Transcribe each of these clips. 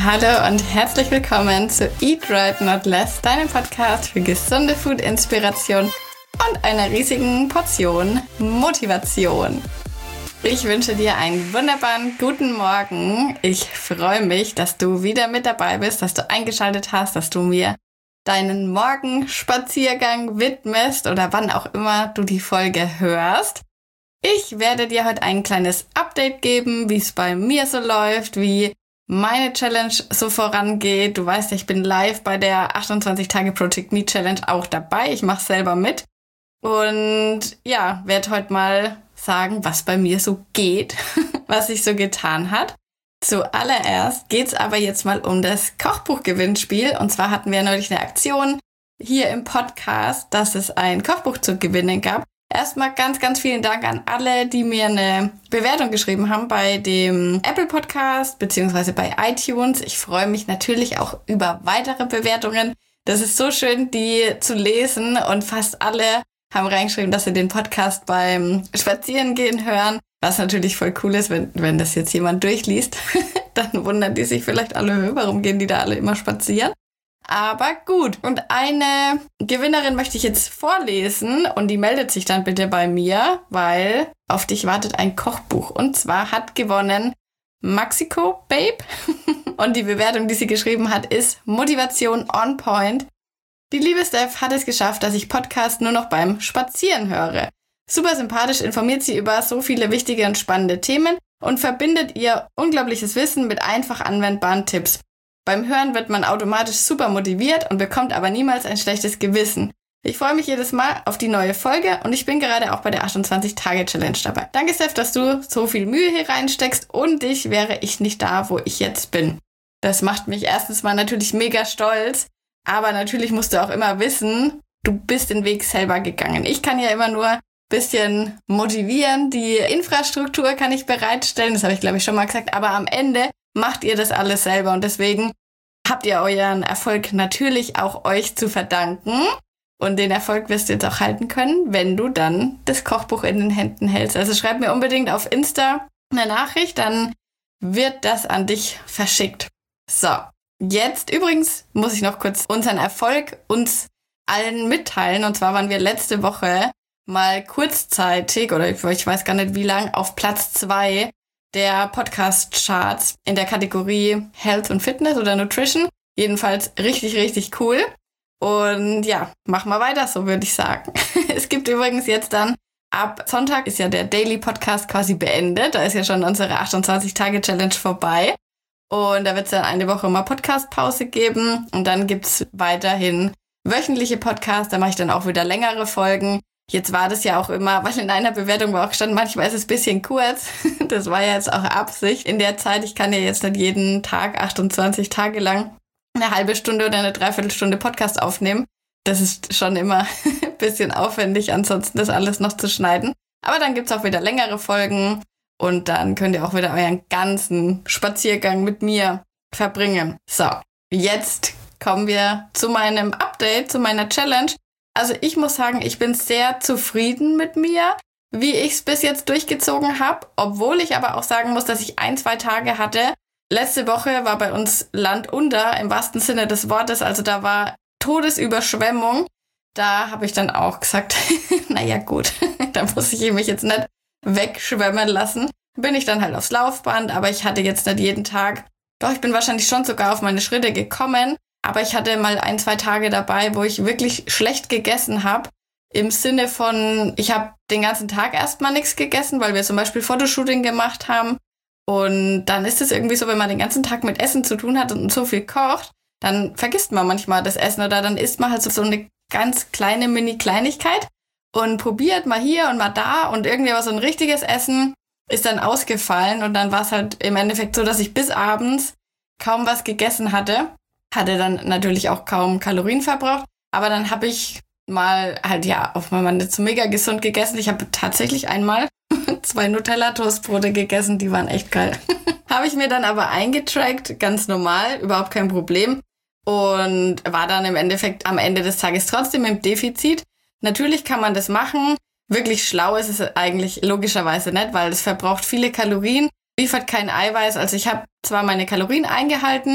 Hallo und herzlich willkommen zu Eat Right Not Less, deinem Podcast für gesunde Food-Inspiration und einer riesigen Portion Motivation. Ich wünsche dir einen wunderbaren guten Morgen. Ich freue mich, dass du wieder mit dabei bist, dass du eingeschaltet hast, dass du mir deinen Morgenspaziergang widmest oder wann auch immer du die Folge hörst. Ich werde dir heute ein kleines Update geben, wie es bei mir so läuft, wie meine Challenge so vorangeht. Du weißt, ich bin live bei der 28 Tage Project Me Challenge auch dabei. Ich mache selber mit und ja, werde heute mal sagen, was bei mir so geht, was sich so getan hat. Zuallererst geht's aber jetzt mal um das Kochbuch-Gewinnspiel. Und zwar hatten wir neulich eine Aktion hier im Podcast, dass es ein Kochbuch zu gewinnen gab. Erstmal ganz, ganz vielen Dank an alle, die mir eine Bewertung geschrieben haben bei dem Apple Podcast bzw. bei iTunes. Ich freue mich natürlich auch über weitere Bewertungen. Das ist so schön, die zu lesen, und fast alle haben reingeschrieben, dass sie den Podcast beim Spazierengehen hören, was natürlich voll cool ist, wenn das jetzt jemand durchliest. Dann wundern die sich vielleicht alle, warum gehen die da alle immer spazieren. Aber gut, und eine Gewinnerin möchte ich jetzt vorlesen und die meldet sich dann bitte bei mir, weil auf dich wartet ein Kochbuch. Und zwar hat gewonnen Maxiko Babe und die Bewertung, die sie geschrieben hat, ist Motivation on point. Die liebe Steph hat es geschafft, dass ich Podcast nur noch beim Spazieren höre. Super sympathisch informiert sie über so viele wichtige und spannende Themen und verbindet ihr unglaubliches Wissen mit einfach anwendbaren Tipps. Beim Hören wird man automatisch super motiviert und bekommt aber niemals ein schlechtes Gewissen. Ich freue mich jedes Mal auf die neue Folge und ich bin gerade auch bei der 28-Tage-Challenge dabei. Danke, Steph, dass du so viel Mühe hier reinsteckst. Ohne dich wäre ich nicht da, wo ich jetzt bin. Das macht mich erstens mal natürlich mega stolz, aber natürlich musst du auch immer wissen, du bist den Weg selber gegangen. Ich kann ja immer nur ein bisschen motivieren, die Infrastruktur kann ich bereitstellen, das habe ich glaube ich schon mal gesagt, aber am Ende macht ihr das alles selber und deswegen habt ihr euren Erfolg natürlich auch euch zu verdanken. Und den Erfolg wirst du jetzt auch halten können, wenn du dann das Kochbuch in den Händen hältst. Also schreib mir unbedingt auf Insta eine Nachricht, dann wird das an dich verschickt. So, jetzt übrigens muss ich noch kurz unseren Erfolg uns allen mitteilen. Und zwar waren wir letzte Woche mal kurzzeitig, oder ich weiß gar nicht wie lang, auf Platz 2 der Podcast-Charts in der Kategorie Health und Fitness oder Nutrition. Jedenfalls richtig, richtig cool. Und ja, mach mal weiter, so würde ich sagen. Es gibt übrigens jetzt dann, ab Sonntag ist ja der Daily Podcast quasi beendet. Da ist ja schon unsere 28-Tage-Challenge vorbei. Und da wird es dann eine Woche mal Podcast-Pause geben. Und dann gibt's weiterhin wöchentliche Podcasts. Da mache ich dann auch wieder längere Folgen. Jetzt war das ja auch immer, weil in einer Bewertung war auch gestanden, manchmal ist es ein bisschen kurz. Das war ja jetzt auch Absicht. In der Zeit, ich kann ja jetzt nicht jeden Tag 28 Tage lang eine halbe Stunde oder eine Dreiviertelstunde Podcast aufnehmen. Das ist schon immer ein bisschen aufwendig, ansonsten das alles noch zu schneiden. Aber dann gibt's auch wieder längere Folgen und dann könnt ihr auch wieder euren ganzen Spaziergang mit mir verbringen. So, jetzt kommen wir zu meinem Update, zu meiner Challenge. Also ich muss sagen, ich bin sehr zufrieden mit mir, wie ich es bis jetzt durchgezogen habe, obwohl ich aber auch sagen muss, dass ich 1-2 Tage hatte. Letzte Woche war bei uns Land unter, im wahrsten Sinne des Wortes, also da war Todesüberschwemmung. Da habe ich dann auch gesagt, naja gut, da muss ich mich jetzt nicht wegschwemmen lassen. Bin ich dann halt aufs Laufband, aber ich hatte jetzt nicht jeden Tag, doch ich bin wahrscheinlich schon sogar auf meine Schritte gekommen. Aber ich hatte mal 1-2 Tage dabei, wo ich wirklich schlecht gegessen habe. Im Sinne von, ich habe den ganzen Tag erstmal nichts gegessen, weil wir zum Beispiel Fotoshooting gemacht haben. Und dann ist es irgendwie so, wenn man den ganzen Tag mit Essen zu tun hat und so viel kocht, dann vergisst man manchmal das Essen oder dann isst man halt so eine ganz kleine Mini-Kleinigkeit und probiert mal hier und mal da und irgendwie aber so ein richtiges Essen ist dann ausgefallen. Und dann war es halt im Endeffekt so, dass ich bis abends kaum was gegessen hatte dann natürlich auch kaum Kalorien verbraucht, aber dann habe ich mal halt ja auch mal nicht so mega gesund gegessen. Ich habe tatsächlich einmal 2 Nutella-Toastbrote gegessen, die waren echt geil. Habe ich mir dann aber eingetrackt, ganz normal, überhaupt kein Problem und war dann im Endeffekt am Ende des Tages trotzdem im Defizit. Natürlich kann man das machen, wirklich schlau ist es eigentlich logischerweise nicht, weil es verbraucht viele Kalorien, liefert kein Eiweiß. Also ich habe zwar meine Kalorien eingehalten,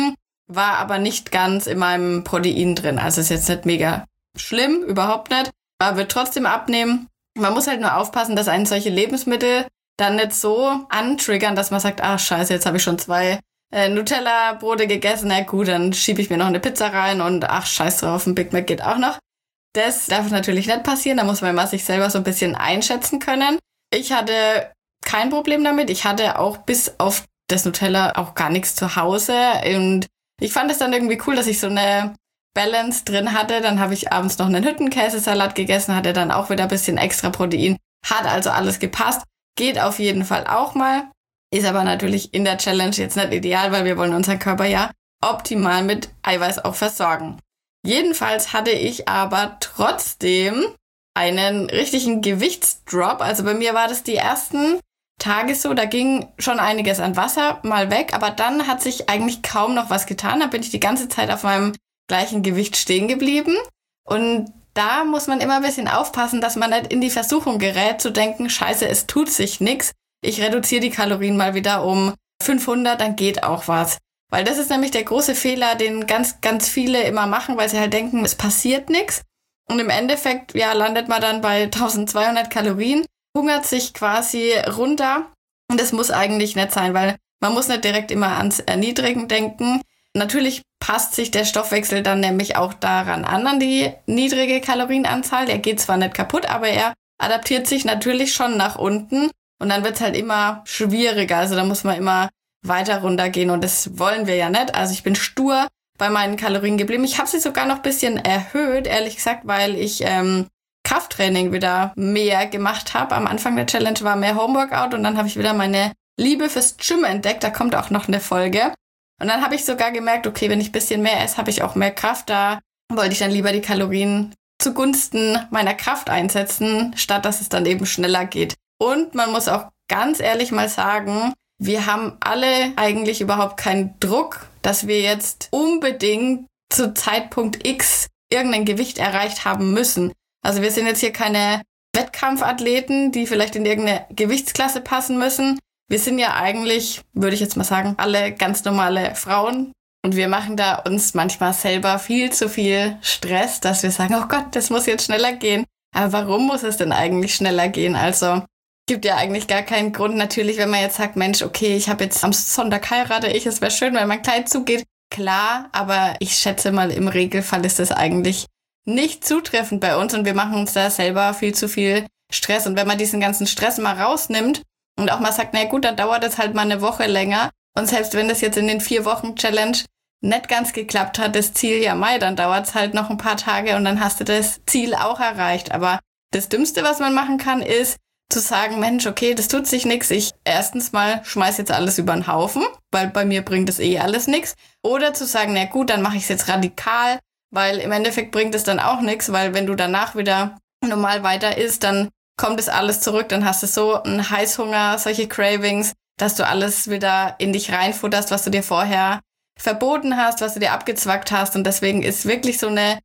war aber nicht ganz in meinem Protein drin. Also ist jetzt nicht mega schlimm, überhaupt nicht. Aber wird trotzdem abnehmen. Man muss halt nur aufpassen, dass einen solche Lebensmittel dann nicht so antriggern, dass man sagt, ach scheiße, jetzt habe ich schon 2 Nutella-Brote gegessen. Na gut, dann schiebe ich mir noch eine Pizza rein und ach scheiß drauf, ein Big Mac geht auch noch. Das darf natürlich nicht passieren. Da muss man immer sich selber so ein bisschen einschätzen können. Ich hatte kein Problem damit. Ich hatte auch bis auf das Nutella auch gar nichts zu Hause. Und ich fand es dann irgendwie cool, dass ich so eine Balance drin hatte. Dann habe ich abends noch einen Hüttenkäsesalat gegessen, hatte dann auch wieder ein bisschen extra Protein. Hat also alles gepasst. Geht auf jeden Fall auch mal. Ist aber natürlich in der Challenge jetzt nicht ideal, weil wir wollen unseren Körper ja optimal mit Eiweiß auch versorgen. Jedenfalls hatte ich aber trotzdem einen richtigen Gewichtsdrop. Also bei mir war das die ersten Tage so, da ging schon einiges an Wasser mal weg, aber dann hat sich eigentlich kaum noch was getan. Da bin ich die ganze Zeit auf meinem gleichen Gewicht stehen geblieben. Und da muss man immer ein bisschen aufpassen, dass man nicht in die Versuchung gerät, zu denken, scheiße, es tut sich nichts. Ich reduziere die Kalorien mal wieder um 500, dann geht auch was. Weil das ist nämlich der große Fehler, den ganz, ganz viele immer machen, weil sie halt denken, es passiert nichts. Und im Endeffekt, ja, landet man dann bei 1200 Kalorien, hungert sich quasi runter. Und das muss eigentlich nicht sein, weil man muss nicht direkt immer ans Erniedrigen denken. Natürlich passt sich der Stoffwechsel dann nämlich auch daran an die niedrige Kalorienanzahl. Er geht zwar nicht kaputt, aber er adaptiert sich natürlich schon nach unten. Und dann wird es halt immer schwieriger. Also da muss man immer weiter runtergehen und das wollen wir ja nicht. Also ich bin stur bei meinen Kalorien geblieben. Ich habe sie sogar noch ein bisschen erhöht, ehrlich gesagt, weil ich Krafttraining wieder mehr gemacht habe. Am Anfang der Challenge war mehr Homeworkout und dann habe ich wieder meine Liebe fürs Gym entdeckt. Da kommt auch noch eine Folge. Und dann habe ich sogar gemerkt, okay, wenn ich ein bisschen mehr esse, habe ich auch mehr Kraft. Da wollte ich dann lieber die Kalorien zugunsten meiner Kraft einsetzen, statt dass es dann eben schneller geht. Und man muss auch ganz ehrlich mal sagen, wir haben alle eigentlich überhaupt keinen Druck, dass wir jetzt unbedingt zu Zeitpunkt X irgendein Gewicht erreicht haben müssen. Also wir sind jetzt hier keine Wettkampfathleten, die vielleicht in irgendeine Gewichtsklasse passen müssen. Wir sind ja eigentlich, würde ich jetzt mal sagen, alle ganz normale Frauen. Und wir machen da uns manchmal selber viel zu viel Stress, dass wir sagen, oh Gott, das muss jetzt schneller gehen. Aber warum muss es denn eigentlich schneller gehen? Also gibt ja eigentlich gar keinen Grund. Natürlich, wenn man jetzt sagt, Mensch, okay, ich habe jetzt am Sonntag heirate ich, es wäre schön, wenn mein Kleid zugeht. Klar, aber ich schätze mal, im Regelfall ist das eigentlich nicht zutreffend bei uns und wir machen uns da selber viel zu viel Stress. Und wenn man diesen ganzen Stress mal rausnimmt und auch mal sagt, na gut, dann dauert es halt mal eine Woche länger und selbst wenn das jetzt in den 4-Wochen-Challenge nicht ganz geklappt hat, das Ziel ja Mai, dann dauert es halt noch ein paar Tage und dann hast du das Ziel auch erreicht. Aber das Dümmste, was man machen kann, ist, zu sagen, Mensch, okay, das tut sich nichts. Ich erstens mal schmeiß jetzt alles über den Haufen, weil bei mir bringt es alles nichts. Oder zu sagen, na gut, dann mache ich es jetzt radikal, weil im Endeffekt bringt es dann auch nichts, weil wenn du danach wieder normal weiter isst, dann kommt es alles zurück, dann hast du so einen Heißhunger, solche Cravings, dass du alles wieder in dich reinfutterst, was du dir vorher verboten hast, was du dir abgezwackt hast. Und deswegen ist wirklich so eine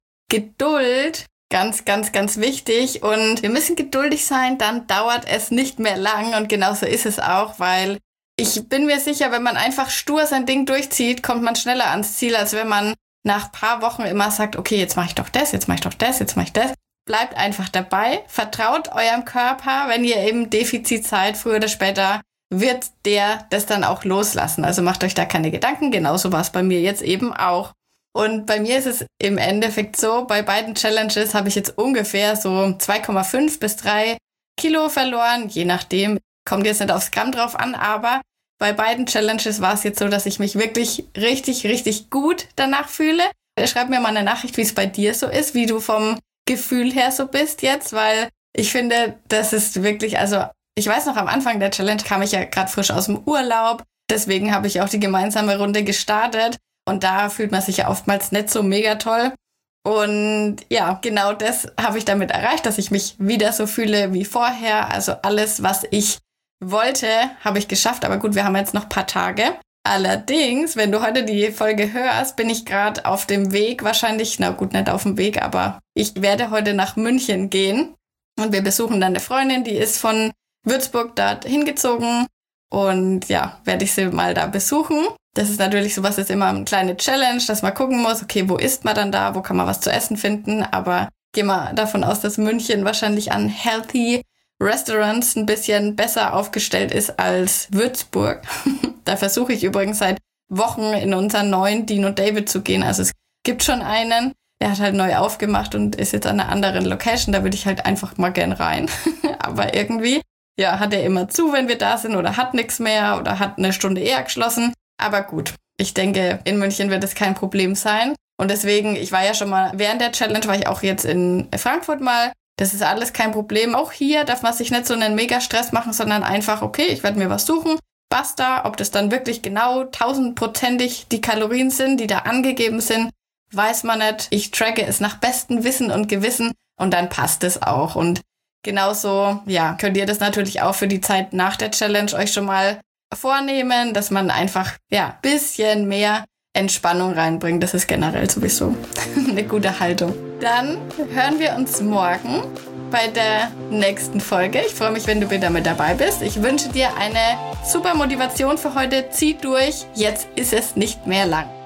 Geduld ganz, ganz, ganz wichtig und wir müssen geduldig sein, dann dauert es nicht mehr lang und genauso ist es auch, weil ich bin mir sicher, wenn man einfach stur sein Ding durchzieht, kommt man schneller ans Ziel, als wenn man nach ein paar Wochen immer sagt, okay, jetzt mache ich doch das, jetzt mache ich doch das, jetzt mache ich das. Bleibt einfach dabei, vertraut eurem Körper, wenn ihr im Defizit seid, früher oder später wird der das dann auch loslassen. Also macht euch da keine Gedanken, genauso war es bei mir jetzt eben auch. Und bei mir ist es im Endeffekt so, bei beiden Challenges habe ich jetzt ungefähr so 2,5 bis 3 Kilo verloren, je nachdem, kommt jetzt nicht aufs Gramm drauf an, aber bei beiden Challenges war es jetzt so, dass ich mich wirklich richtig, richtig gut danach fühle. Schreib mir mal eine Nachricht, wie es bei dir so ist, wie du vom Gefühl her so bist jetzt, weil ich finde, das ist wirklich, also ich weiß noch, am Anfang der Challenge kam ich ja gerade frisch aus dem Urlaub, deswegen habe ich auch die gemeinsame Runde gestartet. Und da fühlt man sich ja oftmals nicht so mega toll. Und ja, genau das habe ich damit erreicht, dass ich mich wieder so fühle wie vorher. Also alles, was ich wollte, habe ich geschafft. Aber gut, wir haben jetzt noch ein paar Tage. Allerdings, wenn du heute die Folge hörst, bin ich gerade auf dem Weg wahrscheinlich, na gut, nicht auf dem Weg, aber ich werde heute nach München gehen. Und wir besuchen dann eine Freundin, die ist von Würzburg da hingezogen. Und ja, werde ich sie mal da besuchen. Das ist natürlich sowas, ist immer eine kleine Challenge, dass man gucken muss, okay, wo isst man dann da, wo kann man was zu essen finden, aber gehen wir davon aus, dass München wahrscheinlich an healthy Restaurants ein bisschen besser aufgestellt ist als Würzburg. Da versuche ich übrigens seit Wochen in unseren neuen Dean und David zu gehen. Also es gibt schon einen, der hat halt neu aufgemacht und ist jetzt an einer anderen Location. Da würde ich halt einfach mal gern rein. Aber irgendwie, ja, hat er immer zu, wenn wir da sind oder hat nichts mehr oder hat eine Stunde eher geschlossen. Aber gut, ich denke, in München wird es kein Problem sein. Und deswegen, ich war ja schon mal, während der Challenge war ich auch jetzt in Frankfurt mal. Das ist alles kein Problem. Auch hier darf man sich nicht so einen Mega-Stress machen, sondern einfach, okay, ich werde mir was suchen. Basta, ob das dann wirklich genau 1000%ig die Kalorien sind, die da angegeben sind, weiß man nicht. Ich tracke es nach bestem Wissen und Gewissen und dann passt es auch. Und genauso, ja, könnt ihr das natürlich auch für die Zeit nach der Challenge euch schon mal vornehmen, dass man einfach, ja, bisschen mehr Entspannung reinbringt. Das ist generell sowieso eine gute Haltung. Dann hören wir uns morgen bei der nächsten Folge. Ich freue mich, wenn du wieder mit dabei bist. Ich wünsche dir eine super Motivation für heute. Zieh durch. Jetzt ist es nicht mehr lang.